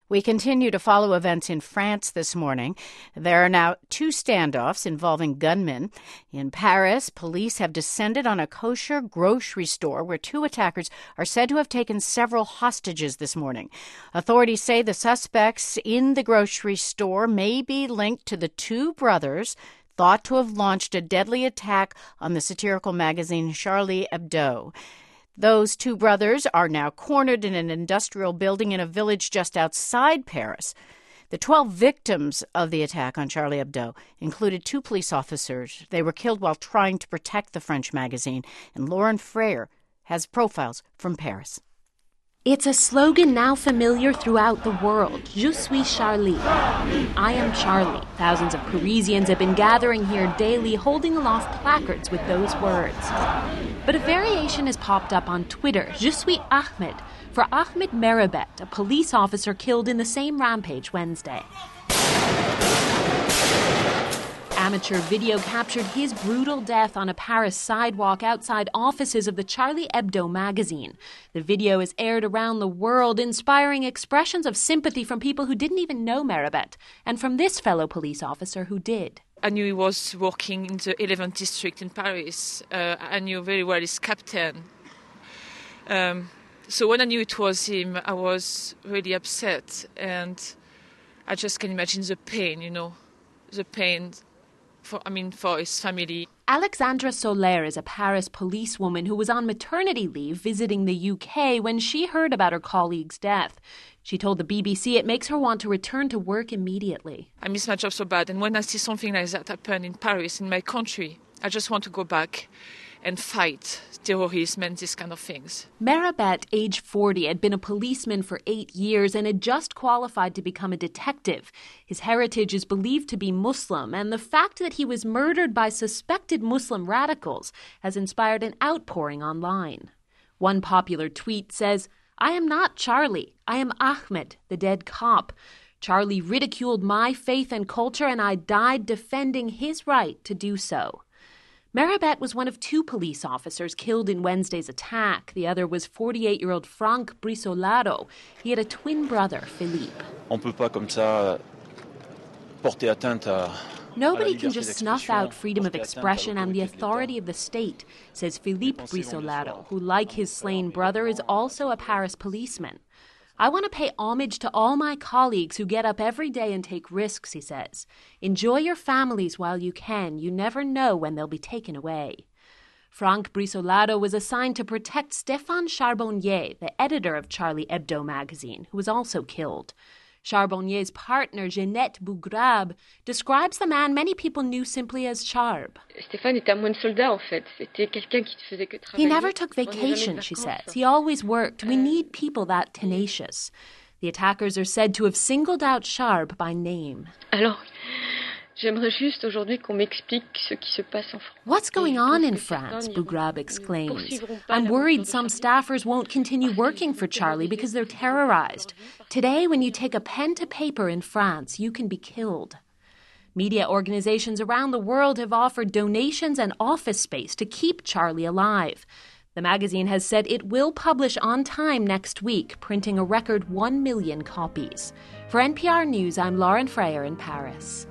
We continue to follow events in France this morning. There are now 2 standoffs involving gunmen. In Paris, police have descended on a kosher grocery store where 2 attackers are said to have taken several hostages this morning. Authorities say the suspects in the grocery store may be linked to the 2 brothers thought to have launched a deadly attack on the satirical magazine Charlie Hebdo. Those 2 brothers are now cornered in an industrial building in a village just outside Paris. The 12 victims of the attack on Charlie Hebdo included 2 police officers. They were killed while trying to protect the French magazine. And Lauren Freyer has profiles from Paris. It's a slogan now familiar throughout the world. Je suis Charlie. I am Charlie. Thousands of Parisians have been gathering here daily, holding aloft placards with those words. But a variation has popped up on Twitter, Je suis Ahmed, for Ahmed Merabet, a police officer killed in the same rampage Wednesday. Amateur video captured his brutal death on a Paris sidewalk outside offices of the Charlie Hebdo magazine. The video is aired around the world, inspiring expressions of sympathy from people who didn't even know Merabet, and from this fellow police officer who did. I knew he was working in the 11th district in Paris. I knew very well his captain. So when I knew it was him, I was really upset, and I just can imagine the pain, the pain for his family. Alexandra Soler is a Paris policewoman who was on maternity leave visiting the UK when she heard about her colleague's death. She told the BBC it makes her want to return to work immediately. I miss my job so bad, and when I see something like that happen in Paris, in my country, I just want to go back and fight terrorism and these kind of things. Merabet, age 40, had been a policeman for 8 years and had just qualified to become a detective. His heritage is believed to be Muslim, and the fact that he was murdered by suspected Muslim radicals has inspired an outpouring online. One popular tweet says, "I am not Charlie. I am Ahmed, the dead cop. Charlie ridiculed my faith and culture, and I died defending his right to do so." Merabet was one of 2 police officers killed in Wednesday's attack. The other was 48-year-old Franck Brissolaro. He had a twin brother, Philippe. Nobody can just snuff out freedom of expression and the authority of the state, says Philippe Brissolaro, who, like his slain brother, is also a Paris policeman. I want to pay homage to all my colleagues who get up every day and take risks, he says. Enjoy your families while you can. You never know when they'll be taken away. Franck Brissolaro was assigned to protect Stéphane Charbonnier, the editor of Charlie Hebdo magazine, who was also killed. Charbonnier's partner, Jeannette Bougrab, describes the man many people knew simply as Charb. He never took vacation, she says. He always worked. We need people that tenacious. The attackers are said to have singled out Charb by name. What's going on in France? Bougrab exclaims. I'm worried some staffers won't continue working for Charlie because they're terrorized. Today, when you take a pen to paper in France, you can be killed. Media organizations around the world have offered donations and office space to keep Charlie alive. The magazine has said it will publish on time next week, printing a record 1 million copies. For NPR News, I'm Lauren Freyer in Paris.